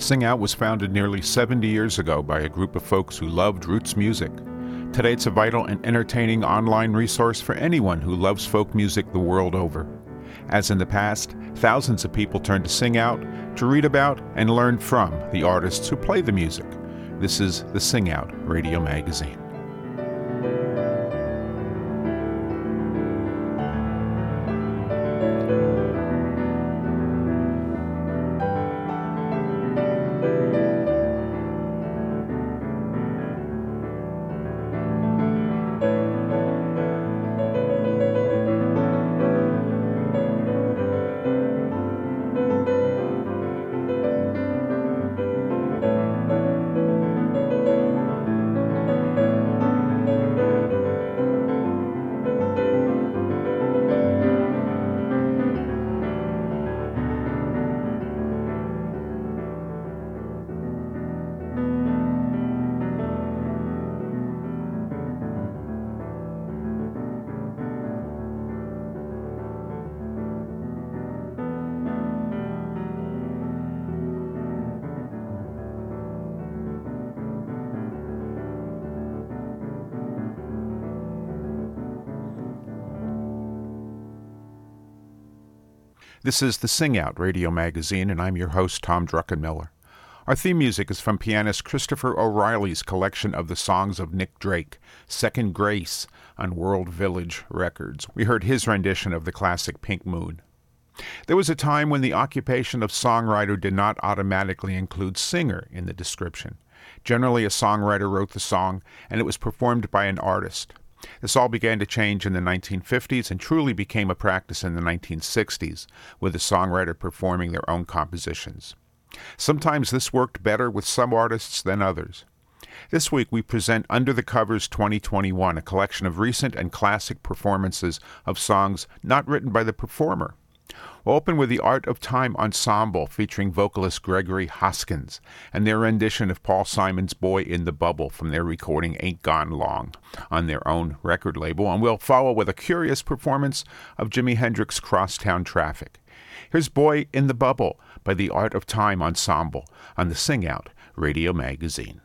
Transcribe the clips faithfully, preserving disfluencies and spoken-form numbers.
Sing Out was founded nearly seventy years ago by a group of folks who loved roots music. Today it's a vital and entertaining online resource for anyone who loves folk music the world over. As in the past, thousands of people turn to Sing Out to read about and learn from the artists who play the music. This is the Sing Out Radio Magazine. This is the Sing Out Radio Magazine, and I'm your host, Tom Druckenmiller. Our theme music is from pianist Christopher O'Reilly's collection of the songs of Nick Drake, Second Grace, on World Village Records. We heard his rendition of the classic Pink Moon. There was a time when the occupation of songwriter did not automatically include singer in the description. Generally, a songwriter wrote the song, and it was performed by an artist. This all began to change in the nineteen fifties and truly became a practice in the nineteen sixties, with the songwriter performing their own compositions. Sometimes this worked better with some artists than others. This week we present Under the Covers twenty twenty-one, a collection of recent and classic performances of songs not written by the performer. We'll open with the Art of Time Ensemble featuring vocalist Gregory Hoskins and their rendition of Paul Simon's Boy in the Bubble from their recording Ain't Gone Long on their own record label, and we'll follow with a curious performance of Jimi Hendrix's Crosstown Traffic. Here's Boy in the Bubble by the Art of Time Ensemble on the Sing Out Radio Magazine.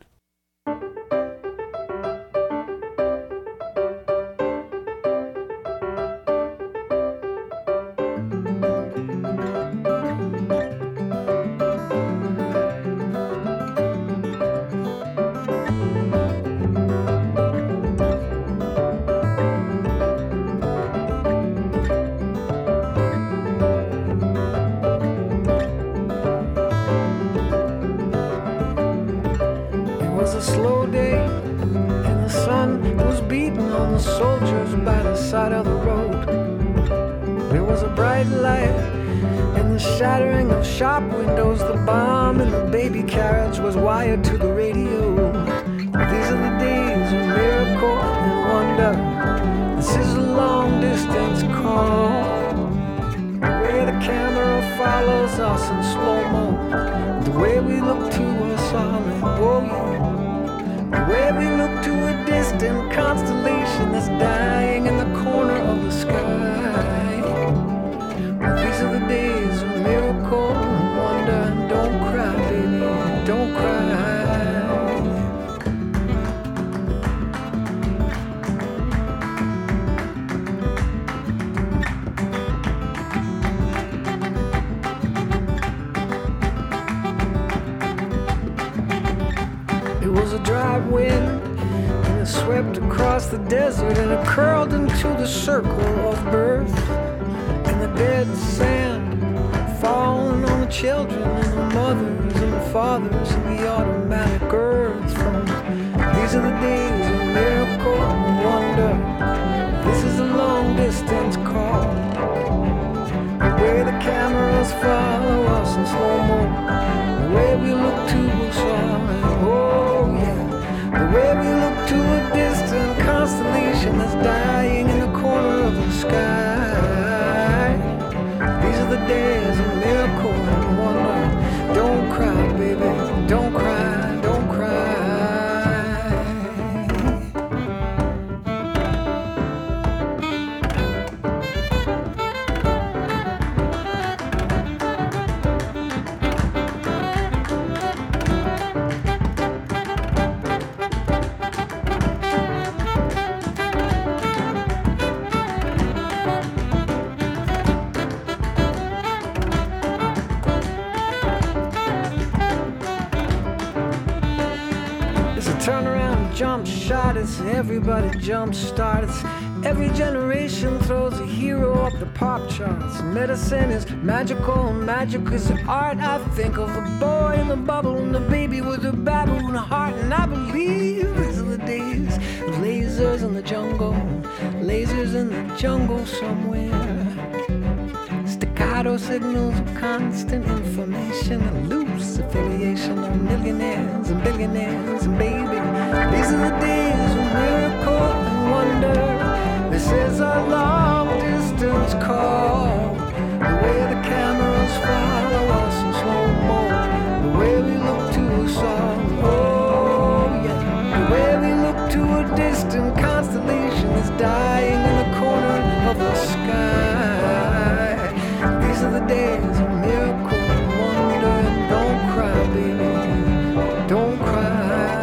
Shop windows, the bomb and the baby carriage was wired to the radio. These are the days of miracle and wonder. This is a long distance call. The way the camera follows us in slow-mo, the way we look to us all in oh yeah. The way we look to a distant constellation that's dying in the corner of the sky. These are the days of miracle and wonder. Don't cry, baby, don't cry. It was a dry wind, and it swept across the desert, and it curled into the circle of birth. And the dead sand falling on the children and the mothers and the fathers and the automatic earth. From these are the days of miracle and wonder. This is a long distance call. The way the cameras follow us in slow-mo, the way we look to us all, and oh yeah, the way we look to a distant constellation that's dying in the corner of the sky. These are the days of miracle and wonder. Don't cry, baby, don't cry, don't cry. jump shot, it's everybody jump start. It's every generation throws a hero up the pop charts. Medicine is magical, magic is art. I think of the boy in the bubble and the baby with the baboon heart. And I believe these are the days of lasers in the jungle, lasers in the jungle somewhere. Staccato signals of constant information and loose affiliation of millionaires and billionaires. And baby, these are the days of miracle and wonder. This is a long distance call. The way the cameras follow us in slow-mo, the way we look to a song. Oh yeah, the way we look to a distant constellation is dying in the corner of the sky. These are the days of miracle and wonder. And don't cry, baby, don't cry.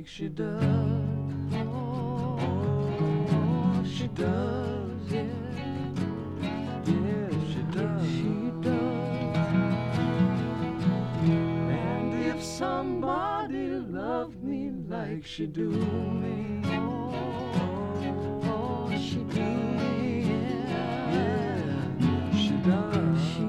like she does. Oh, she does, yeah. Yes, she does. She does. And if somebody loved me like she do me, oh, oh she do, yeah, yeah, she does. She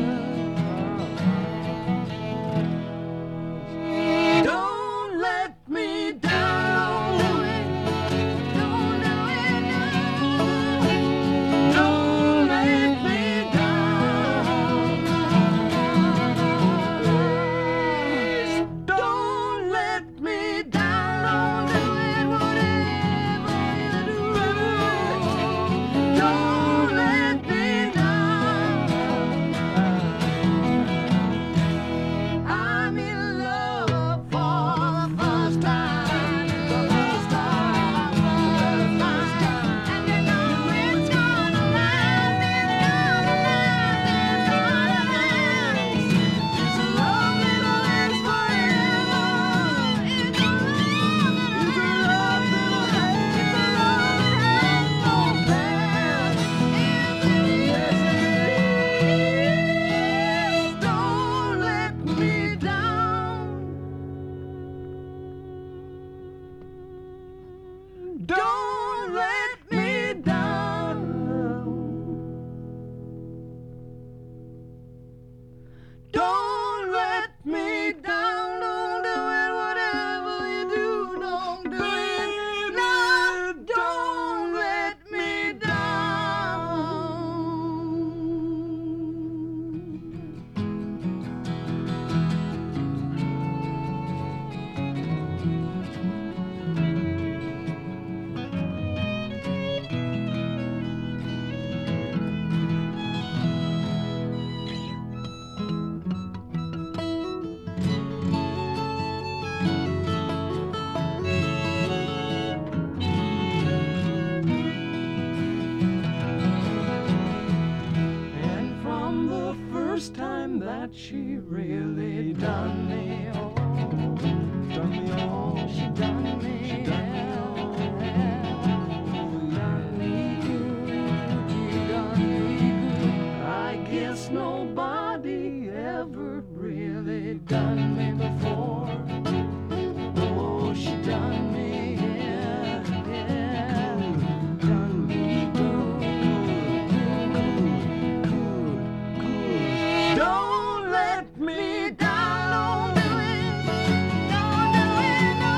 don't let me down. Don't let me down. Please don't let me down. Doing whatever you do. Don't let me down. I'm in love for the first time, the first time, the first time, and you know it's gonna last, it's gonna last, it's gonna last. It's a love that'll last forever. It's a love that'll last, it's a love that'll last no past. Yes, it is. Don't let me down. Don't let me down. Don't let me down. Don't do it, whatever you do. Don't do it. No, don't let me down. And from the first time that she really done me, oh, done me, oh, she done me, she done me, oh, done me good, she done me good. I guess nobody ever really done me before. Oh, she done me, yeah, yeah, done me good, good, good. Don't let me down, don't do it, don't do it, no.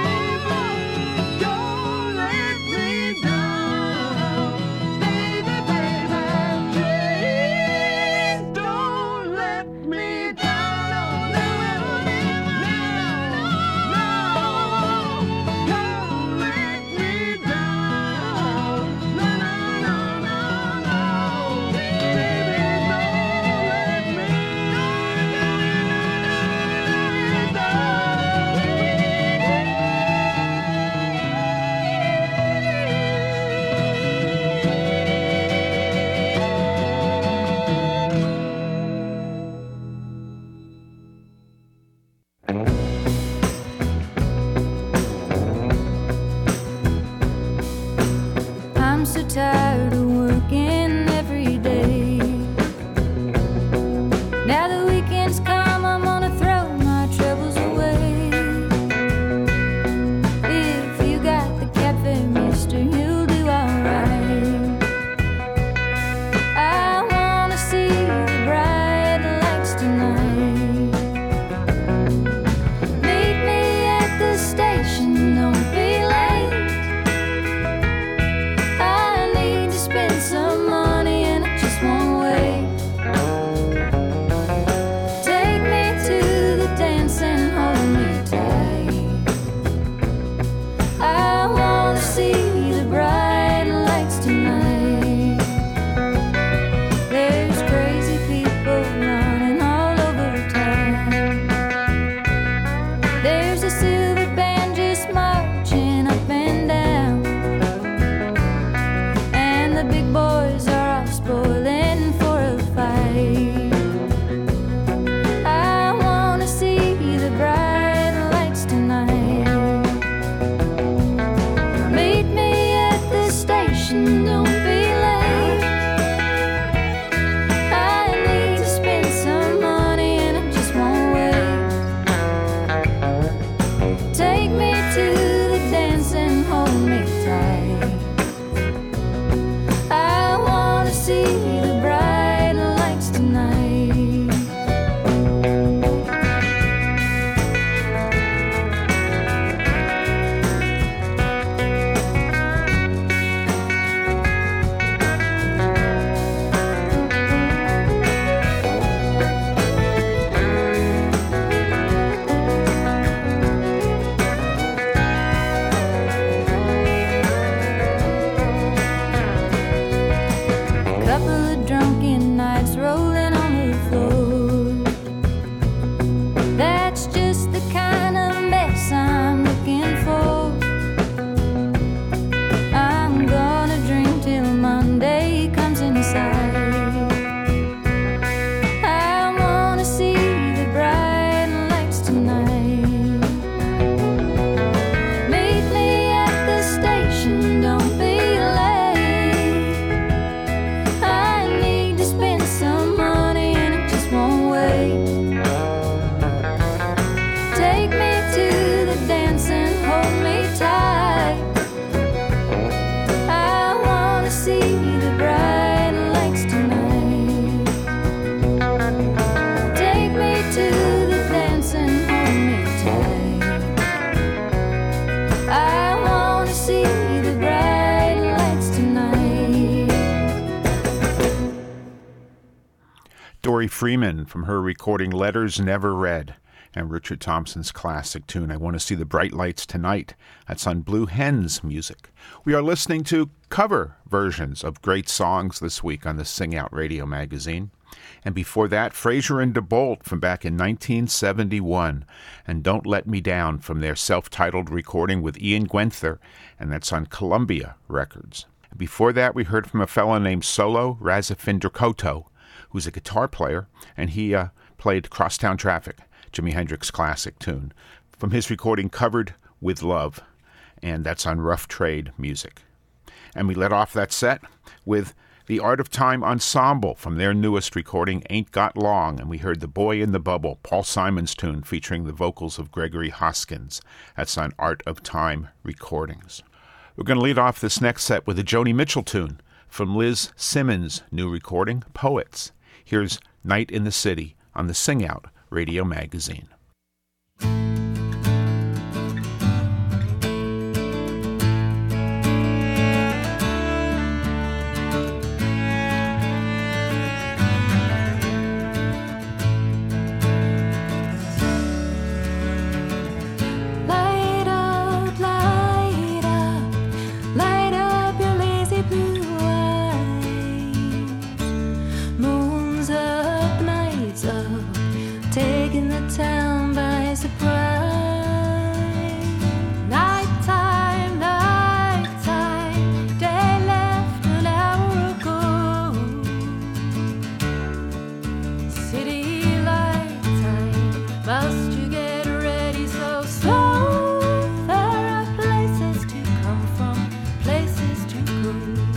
Don't let me down, baby, baby, please don't let me down, don't do it, no, no, don't let me down, no, no, no, no, no, baby, don't let me I'm so tired of working every day. Now the weekend's come, I'm gonna throw my troubles away. If you got the cafe, mister, you'll do alright. I wanna see the bright lights tonight. Meet me at the station, don't be late. I need tight. I wanna see the bright lights tonight. Dory Freeman from her recording Letters Never Read, and Richard Thompson's classic tune, I Want to See the Bright Lights Tonight. That's on Blue Hens Music. We are listening to cover versions of great songs this week on the Sing Out Radio magazine. And before that, Fraser and DeBolt from back in nineteen seventy-one, and Don't Let Me Down from their self-titled recording with Ian Gwenther, and that's on Columbia Records. And before that, we heard from a fellow named Solo Razafindrakoto, who's a guitar player, and he uh, played Crosstown Traffic, Jimi Hendrix classic tune, from his recording Covered with Love, and that's on Rough Trade Music. And we let off that set with the Art of Time Ensemble from their newest recording, Ain't Got Long, and we heard The Boy in the Bubble, Paul Simon's tune featuring the vocals of Gregory Hoskins. That's on Art of Time Recordings. We're going to lead off this next set with a Joni Mitchell tune from Liz Simmons' new recording, Poets. Here's Night in the City on the Sing Out Radio magazine. Town by surprise. Nighttime, nighttime, day left an hour ago. City light time, must you get ready so slow? There are places to come from, places to go.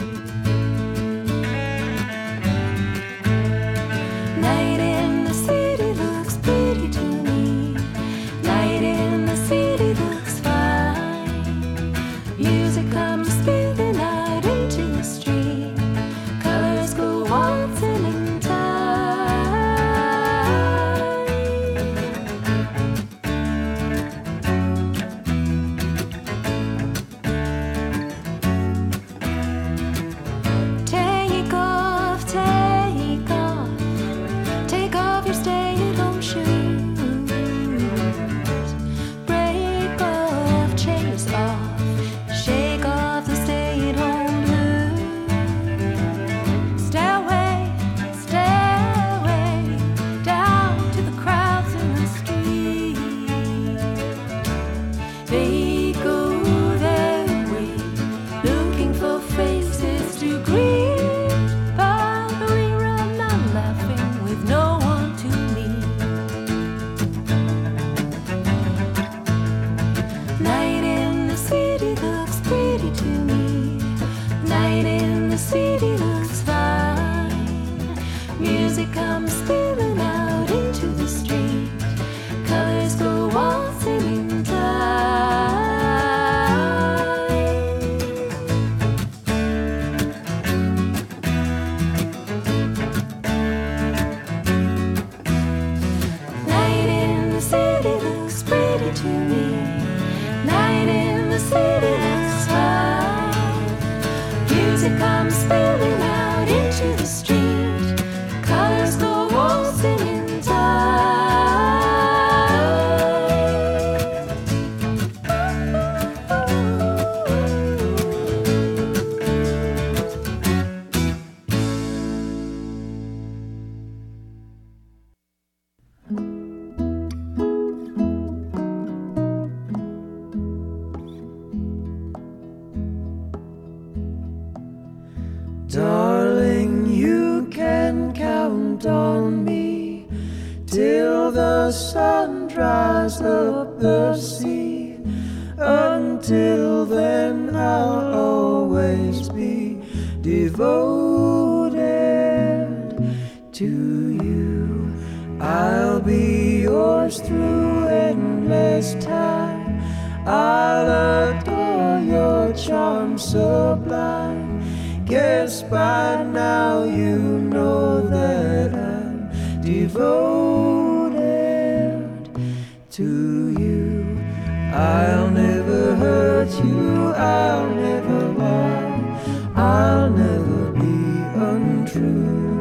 Night in the city looks pretty to me. Night in the city looks fine. Music comes spilling out into the street. Colors go waltzing in time. Take off, take off, take off your stay-at-home shoes. Break off, chase off, shake off the stay-at-home blues. Stairway, stairway, down to the crowds in the street. They go their way, looking for faces to greet. But we run on laughing with no one to meet. Night in the city looks pretty to me. Night in the city looks fine. Music comes spilling out into the street. Colors go waltzing in time. sun dries up the sea. Until then I'll always be devoted to you. I'll be yours through endless time. I'll adore your charm sublime. Guess by now you know that I'm devoted to you. I'll never hurt you, I'll never lie, I'll never be untrue.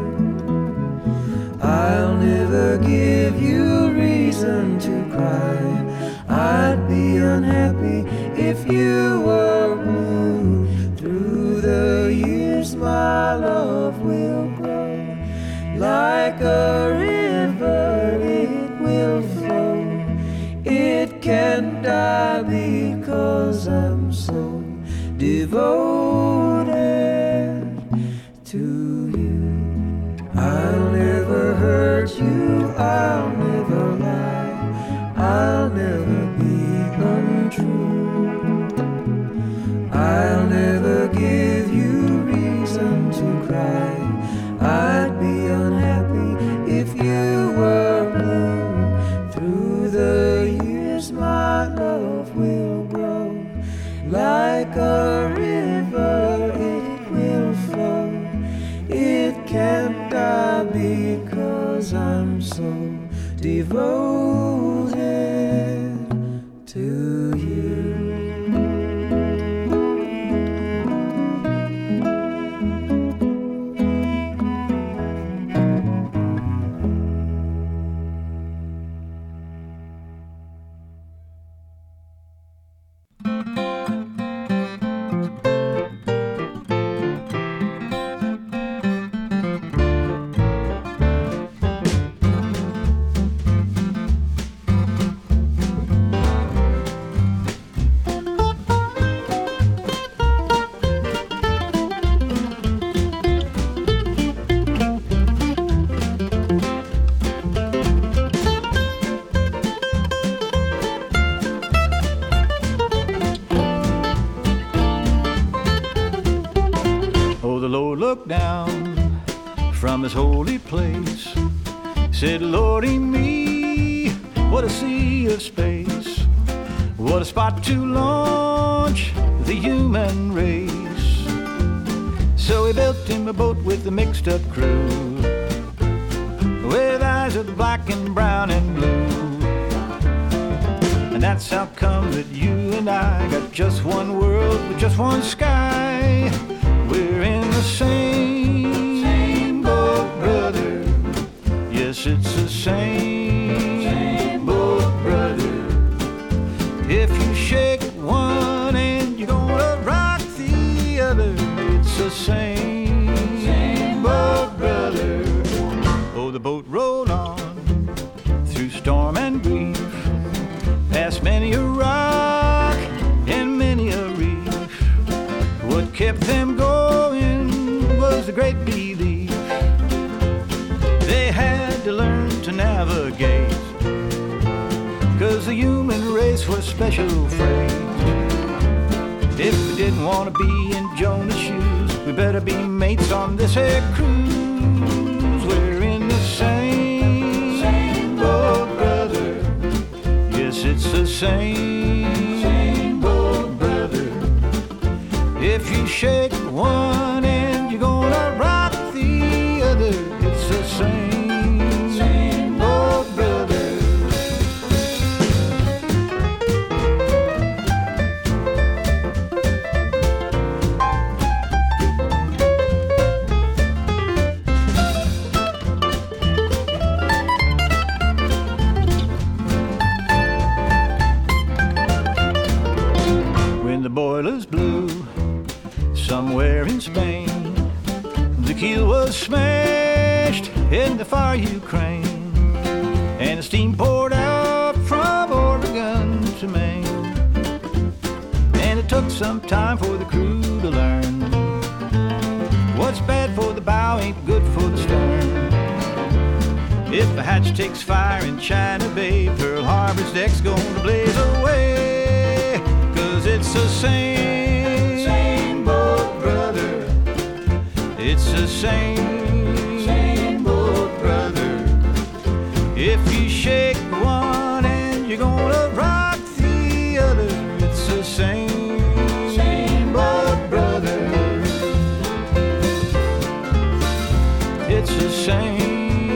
I'll never give you reason to cry. I'd be unhappy if you were blue. Through the years my love will grow. Like a river it will flow. It can't die because I'm so devoted to you. I'll never hurt you, I'll never lie, I'll never be untrue. I'll never give you reason to cry. I'd be unhappy if you were blue. Through the years my love will grow. Like a river it will flow. It can't die because I'm so devoted to you. His holy place, said, Lordy me, what a sea of space, what a spot to launch the human race. So he built him a boat with a mixed up crew, with eyes of black and brown and blue. And that's how come that you and I got just one world with just one sky. We're in the same boat, brother. Yes, it's the same boat, brother. If you shake one and you're gonna rock the other, it's the same boat, brother. Oh, the boat rolled on through storm and grief, past many a rock and many a reef. What kept them going was the great belief they had to learn to navigate, 'cause the human race was special freight. If we didn't want to be in Jonah's shoes, we better be mates on this here cruise. We're in the same, same boat, brother. Yes, it's the same, same boat, brother. If you shake one and you're gonna rock the other, it's the same, same boat, brother. When the boilers blew somewhere in Spain, the keel was smashed in the far Ukraine, and the steam poured out from Oregon to Maine. And it took some time for the crew to learn what's bad for the bow ain't good for the stern. If the hatch takes fire in China Bay, Pearl Harbor's deck's gonna blaze away. Cause it's the same, same boat, brother. It's the same, same boat, brother. If you shake one and you're gonna rock the other, it's the same, same boat, brother. It's the same.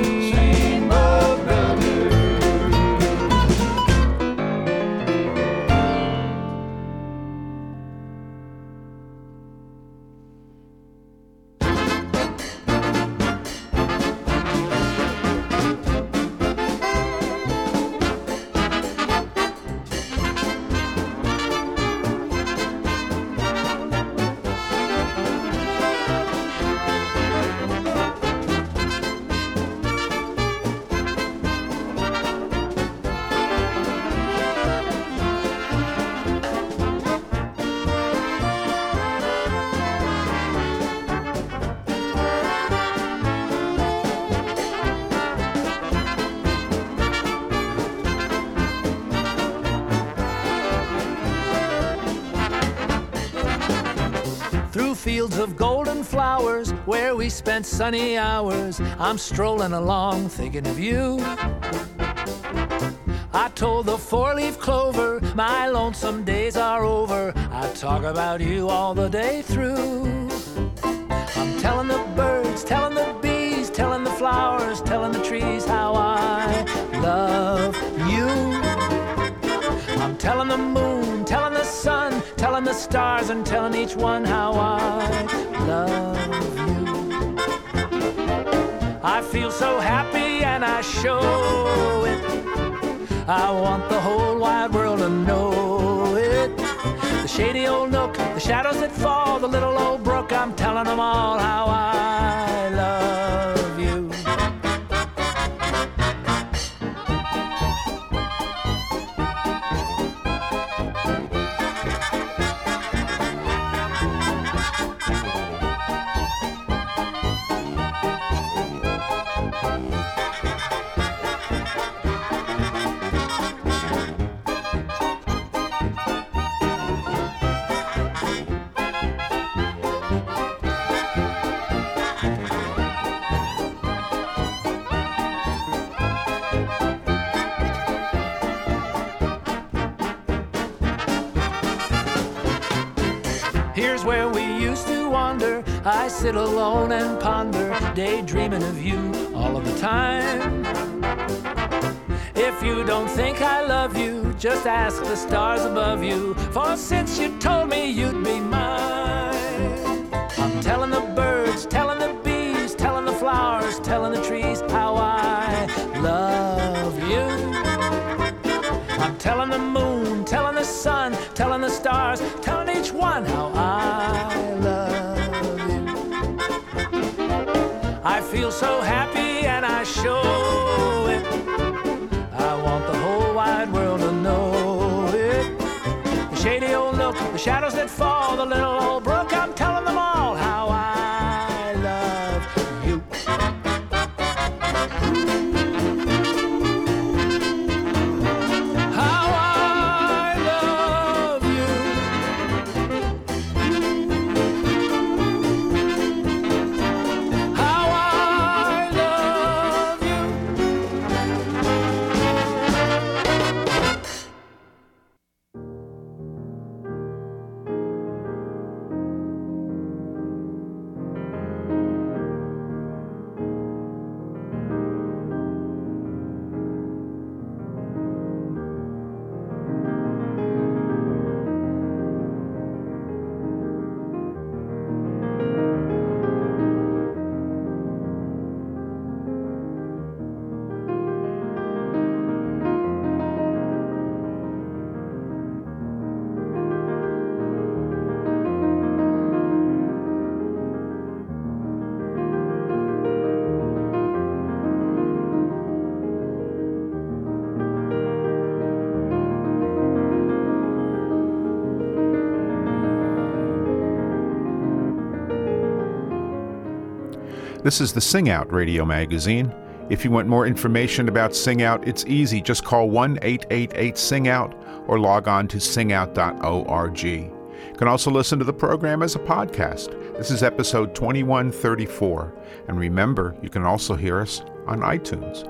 Fields of golden flowers where we spent sunny hours, I'm strolling along thinking of you. I told the four-leaf clover my lonesome days are over. I talk about you all the day through. I'm telling the birds, telling the bees, telling the flowers, telling the trees how I love you. I'm telling the moon, telling the sun, telling the stars, and telling each one how I love you. I feel so happy and I show it. I want the whole wide world to know it. The shady old nook, the shadows that fall, the little old brook, I'm telling them all how I love you. Here's where we used to wander. I sit alone and ponder, daydreaming of you all of the time. If you don't think I love you, just ask the stars above you, for since you told me you'd be mine. I'm telling the birds, telling the bees, telling the flowers, telling the trees how I love you. I'm telling the moon, telling the sun, telling the stars, telling each one how I love you. I feel so happy and I show it. I want the whole wide world to know it. The shady old nook, the shadows that fall, the little old brook, I'm telling them all how I love you. This is the Sing Out radio magazine, If you want more information about Sing Out, it's easy. Just call one eight eight eight sing out or log on to sing out dot org. You can also listen to the program as a podcast. This is episode twenty-one thirty-four. And remember, you can also hear us on iTunes.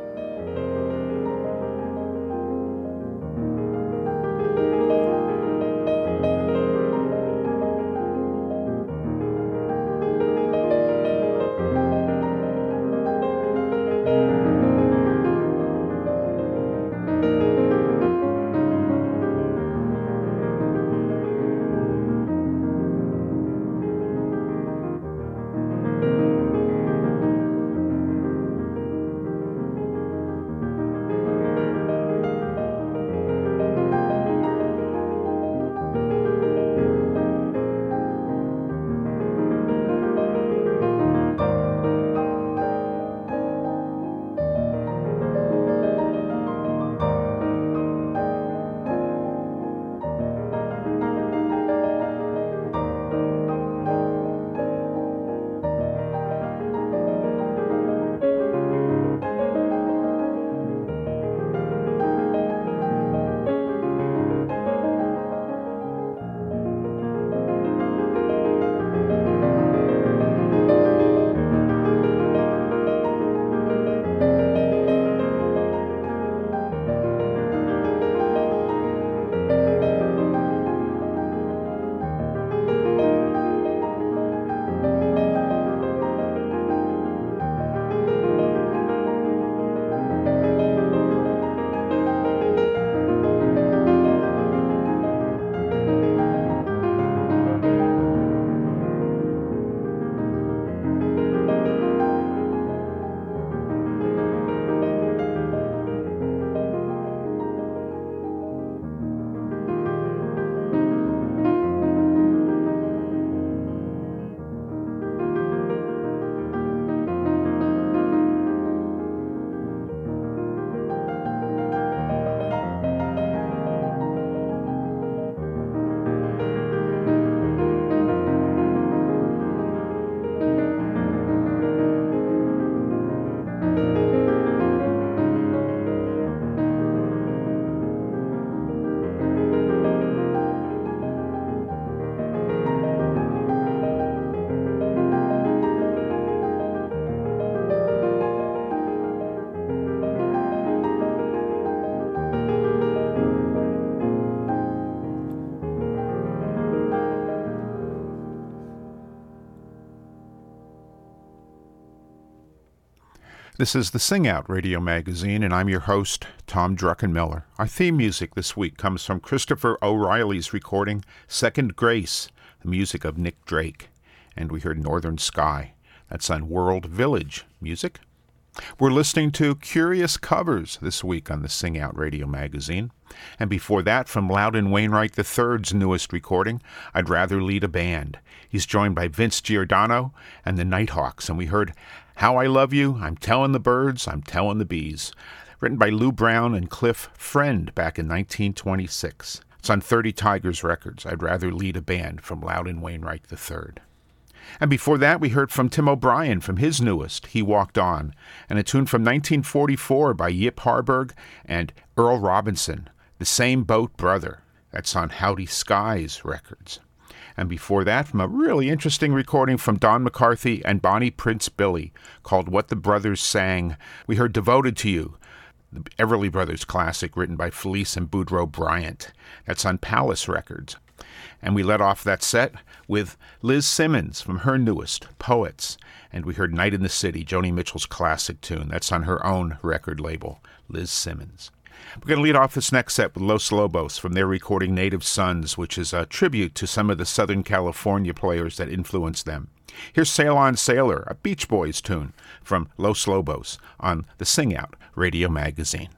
This is the Sing Out Radio Magazine, and I'm your host, Tom Druckenmiller. Our theme music this week comes from Christopher O'Reilly's recording, Second Grace, the music of Nick Drake. And we heard Northern Sky. That's on World Village music. We're listening to Curious Covers this week on the Sing Out Radio Magazine. And before that, from Loudon Wainwright the third's newest recording, I'd Rather Lead a Band. He's joined by Vince Giordano and the Nighthawks, and we heard How I Love You, I'm Telling the Birds, I'm Telling the Bees, written by Lou Brown and Cliff Friend back in nineteen twenty-six. It's on thirty Tigers Records, I'd Rather Lead a Band from Loudon Wainwright the third. And before that, we heard from Tim O'Brien from his newest, He Walked On, and a tune from nineteen forty-four by Yip Harburg and Earl Robinson, The Same Boat Brother. That's on Howdy Skies Records. And before that, from a really interesting recording from Don McCarthy and Bonnie Prince Billy called What the Brothers Sang, we heard Devoted to You, the Everly Brothers classic written by Felice and Boudreaux Bryant. That's on Palace Records. And we let off that set with Liz Simmons from her newest, Poets. And we heard Night in the City, Joni Mitchell's classic tune. That's on her own record label, Liz Simmons. We're going to lead off this next set with Los Lobos from their recording Native Sons, which is a tribute to some of the Southern California players that influenced them. Here's Sail On Sailor, a Beach Boys tune from Los Lobos on the Sing Out Radio Magazine.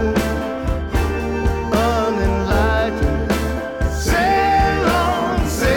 Sail on, sail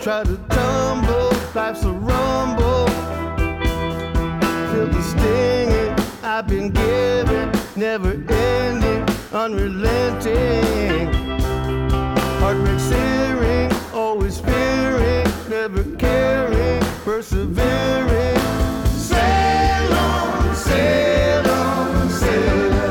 try to tumble, life's a rumble. Feel the stinging I've been given, never ending, unrelenting. Heartbreak searing, always fearing, never caring, persevering. Sail on, sail on, sail on.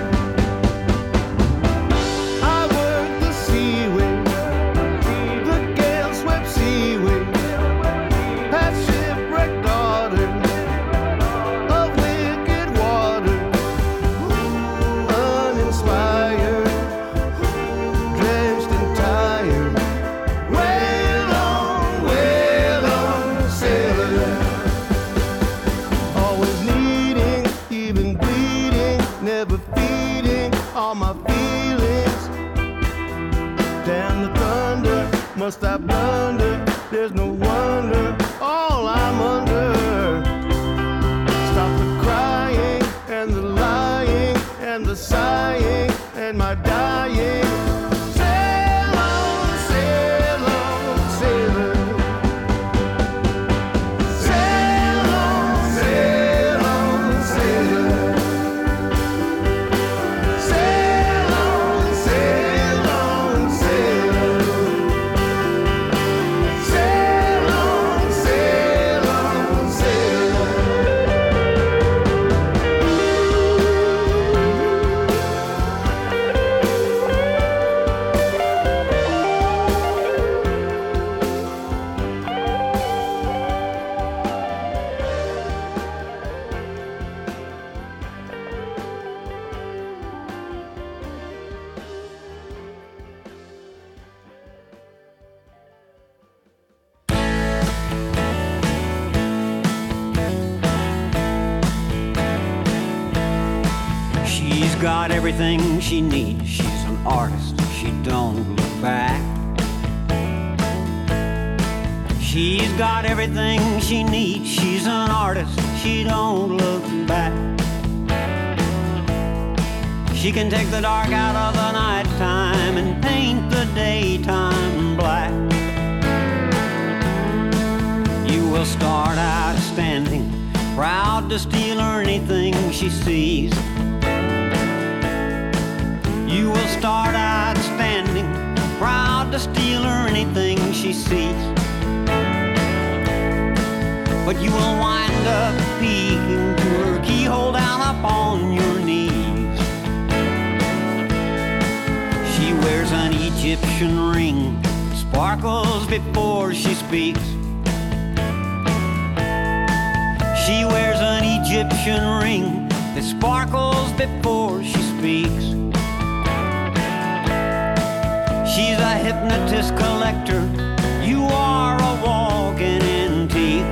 Must I blunder? There's no wonder, all I'm under. Stop the crying and the lying and the sighing and my dying. Sail on, sail on, sailor. Sail on, sail on, sailor. Sail on, sail on, sailor. Got everything she needs. She's an artist, she don't look back. She's got everything she needs. She's an artist, she don't look back. She can take the dark out of the nighttime and paint the daytime black. You will start out standing, proud to steal anything she sees. You will start out standing, proud to steal her anything she sees. But you will wind up peeking to her keyhole down upon your knees. She wears an Egyptian ring, sparkles before she speaks. She wears an Egyptian ring that sparkles before she speaks. She's a hypnotist collector, you are a walking antique.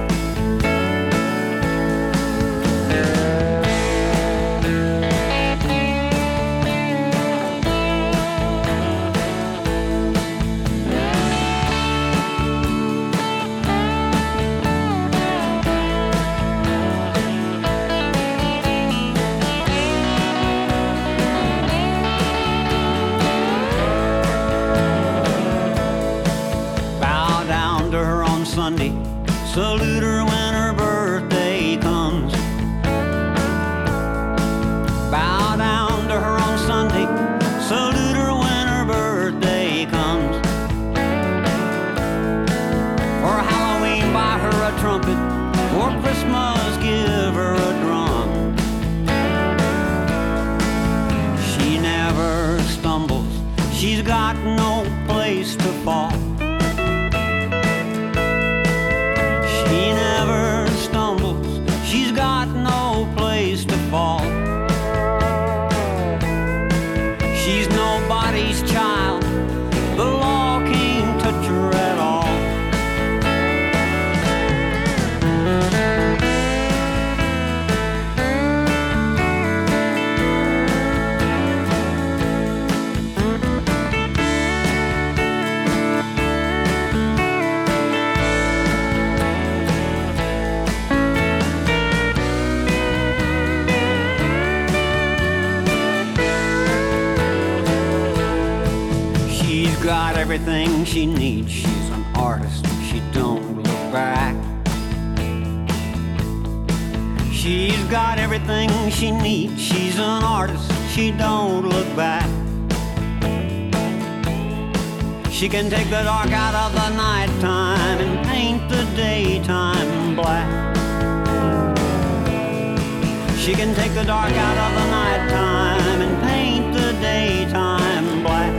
Sunday, salute her when her birthday comes. Bow down to her on Sunday, salute her when her birthday comes. For Halloween, buy her a trumpet. For Christmas, give her a drum. She never stumbles, she's got no place to fall. She never stumbles, she's got no place to fall. She's nobody's child, the law can't touch her at all. Got everything she needs. She's an artist, she she don't look back. She's got everything she needs. She's an artist, she don't look back. She can take the dark out of the nighttime and paint the daytime black. She can take the dark out of the nighttime and paint the daytime black.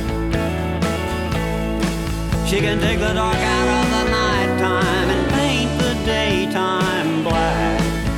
She can take the dark out of the nighttime and paint the daytime black.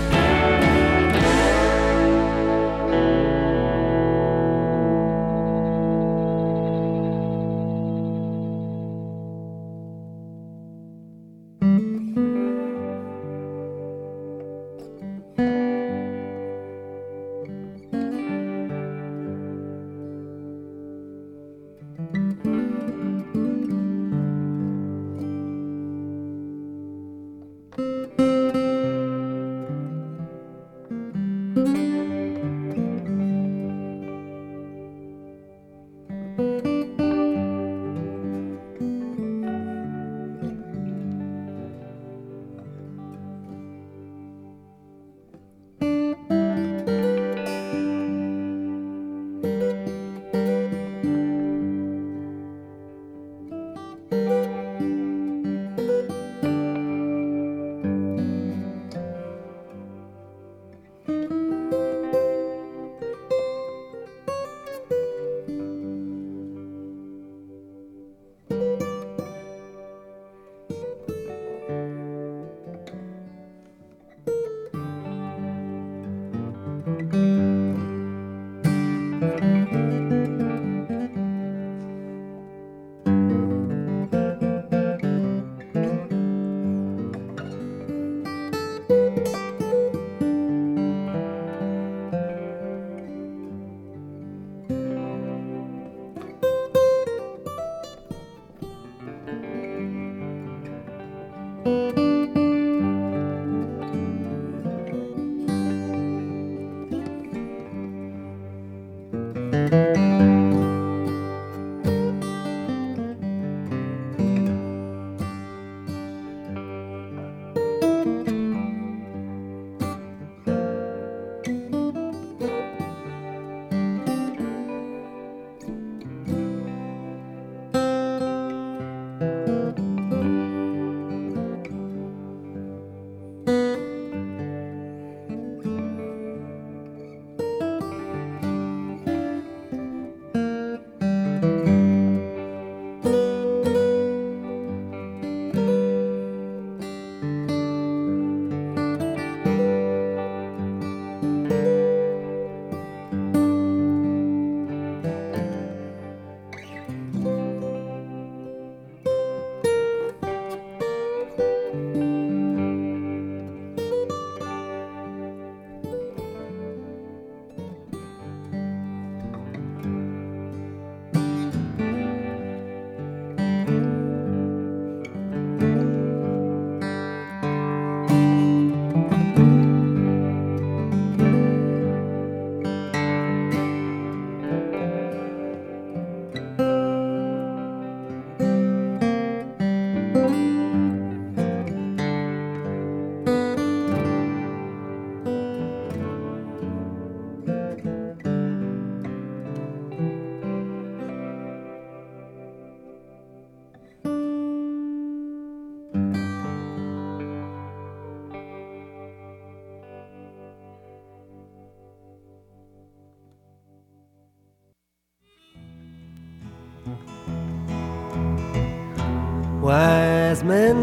Wise men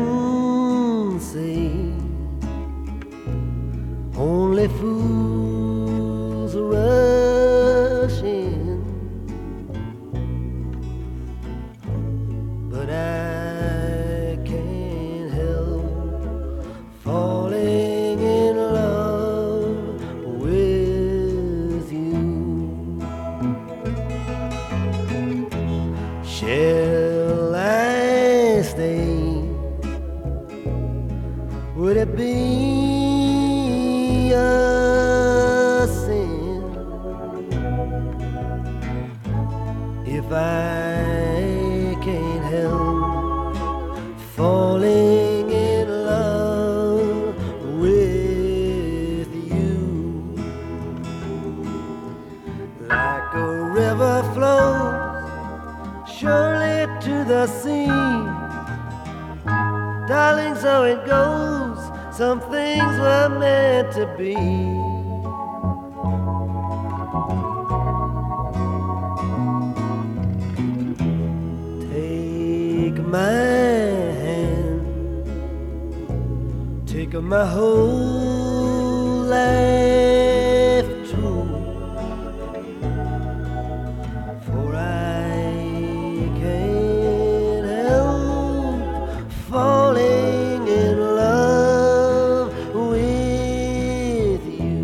say only fools rush in, but I can't help falling in love with you. Shall I stay? Would it be a sin if I can't help falling river flows surely to the sea. Darling, so it goes. Some things were meant to be. Take my hand, take my whole life too, for I can't help falling in love with you.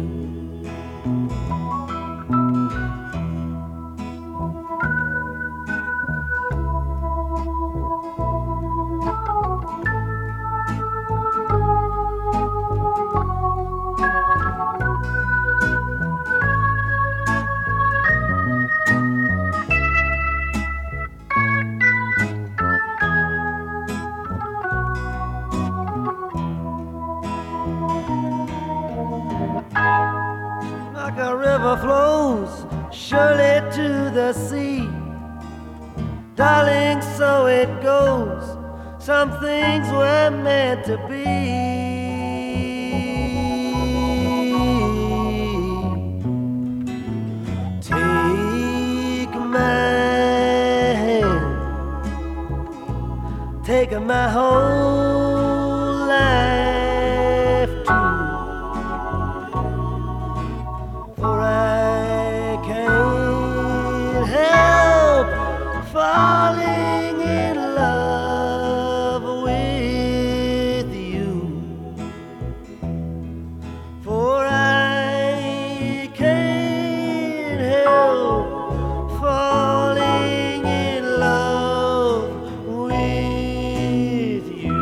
Like a river flows surely to the sea. Darling, so it goes. Some things were meant to be. Take my hand, take my whole life too, for I can't help falling in love with you. For I can't help falling in love with you.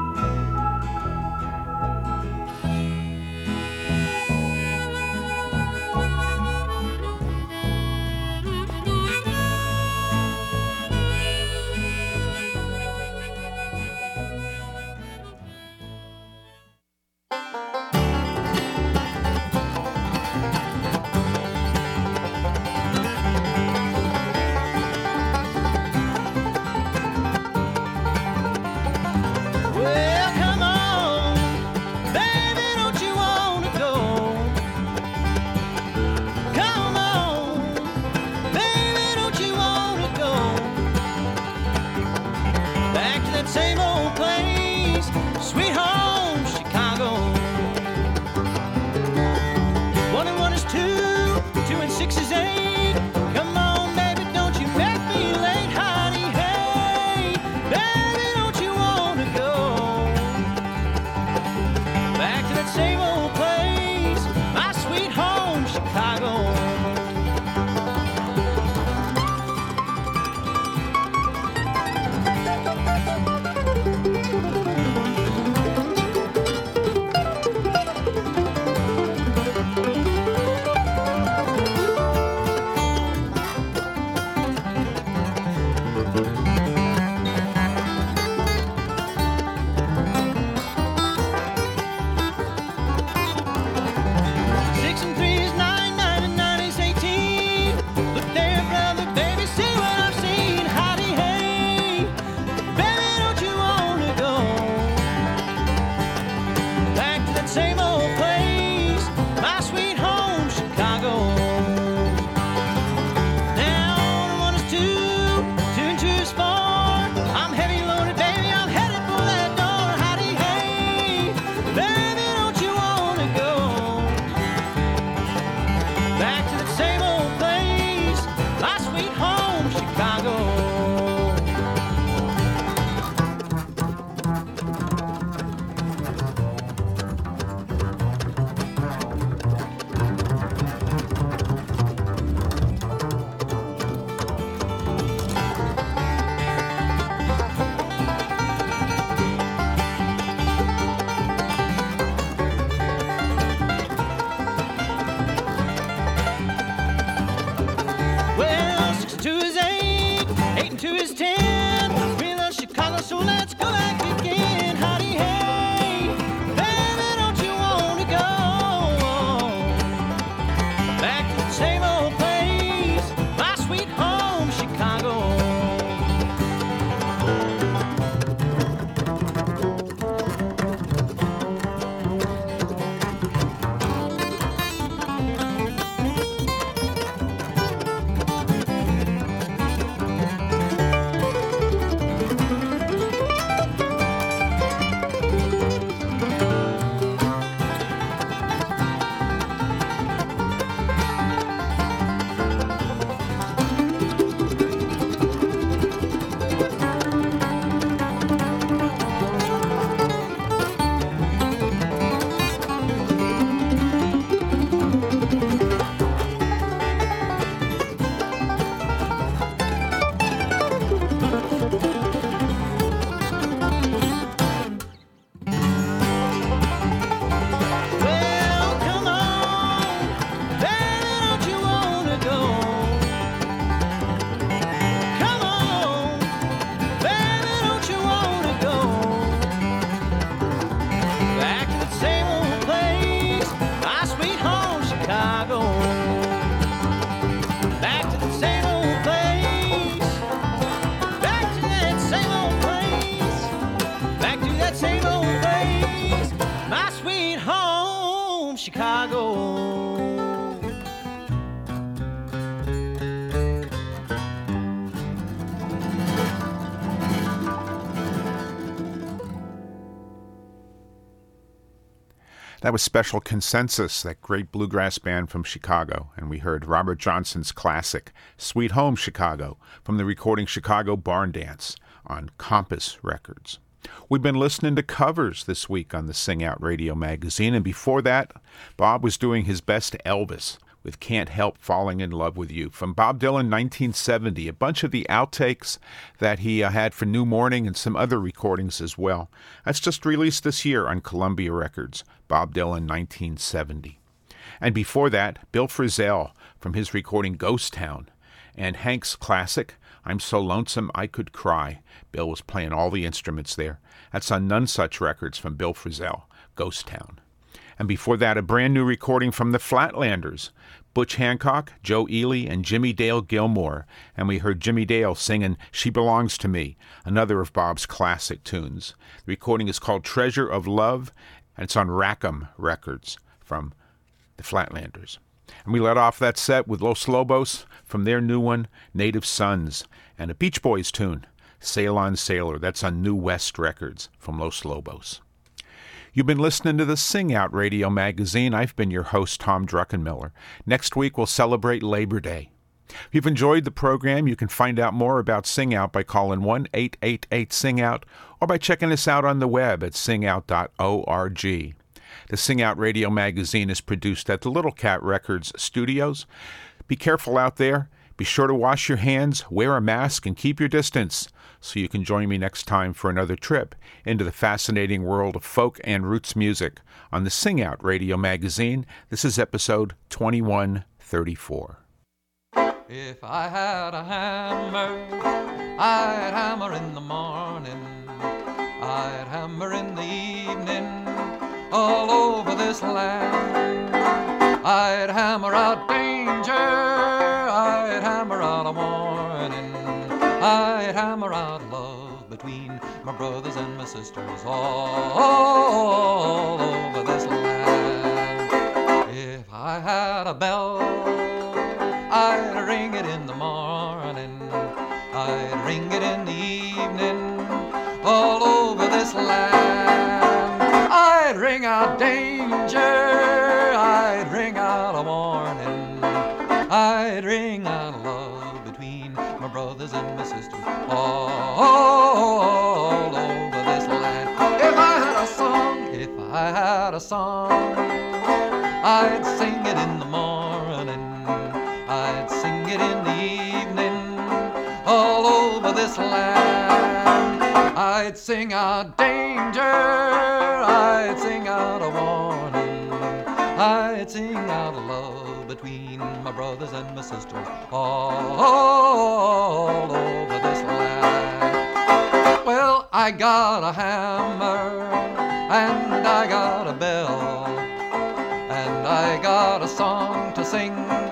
Well, come on, baby, don't you wanna go? Come on, baby, don't you wanna go back to that same old place, sweet home, Chicago? One and one is two, two and six is eight. Come on, baby, don't you make me late, honey, hey, baby, don't you wanna go back to that same old place, my sweet home, Chicago? Six and three is nine, nine and nine is eighteen. Look there, brother, baby, see what I've seen. Howdy, hey, baby, don't you wanna go back to that same old place, my sweet home, Chicago? Now one is two, two and two is four. I'm heavy loaded, baby, I'm headed for that door. Howdy, hey, baby, don't you wanna go back to that same old place, my sweet home, Chicago? Well, six and two is eight, eight and two is ten. We love Chicago, so let's go back again. Howdy, hey, baby, don't you wanna go back to the same old place, my sweet That was Special Consensus, that great bluegrass band from Chicago, and we heard Robert Johnson's classic, Sweet Home Chicago, from the recording Chicago Barn Dance on Compass Records. We've been listening to covers this week on the Sing Out Radio magazine, and before that, Bob was doing his best Elvis with Can't Help Falling in Love with You from Bob Dylan nineteen seventy, a bunch of the outtakes that he uh, had for New Morning and some other recordings as well. That's just released this year on Columbia Records, Bob Dylan nineteen seventy. And before that, Bill Frisell from his recording Ghost Town, and Hank's classic, I'm So Lonesome I Could Cry. Bill was playing all the instruments there. That's on None Such Records from Bill Frisell, Ghost Town. And before that, a brand new recording from the Flatlanders, Butch Hancock, Joe Ely, and Jimmy Dale Gilmore. And we heard Jimmy Dale singing She Belongs to Me, another of Bob's classic tunes. The recording is called Treasure of Love, and it's on Rackham Records from the Flatlanders. And we let off that set with Los Lobos from their new one, Native Sons, and a Beach Boys tune, Sail on Sailor. That's on New West Records from Los Lobos. You've been listening to the Sing Out Radio magazine. I've been your host, Tom Druckenmiller. Next week, we'll celebrate Labor Day. If you've enjoyed the program, you can find out more about Sing Out by calling one eight eight eight sing out or by checking us out on the web at sing out dot org. The Sing Out Radio magazine is produced at the Little Cat Records studios. Be careful out there. Be sure to wash your hands, wear a mask, and keep your distance so you can join me next time for another trip into the fascinating world of folk and roots music on the Sing Out Radio magazine. This is episode twenty-one thirty-four. If I had a hammer, I'd hammer in the morning, I'd hammer in the evening, all over this land. I'd hammer out danger, I'd hammer out a warning, I'd hammer out love between my brothers and my sisters all, all over this land. If I had a bell, I'd ring it in the morning, I'd ring it in the evening, all over this land. I'd ring out danger, I'd ring out a warning, I'd ring out love between my brothers and my sisters all, all over this land. If I had a song, if I had a song, I'd sing it in the morning, I'd sing it in the evening, all over this land. I'd sing out danger, I'd sing out a warning, I'd sing out love between my brothers and my sisters all, all over this land. Well, I got a hammer, and I got a bell, and I got a song to sing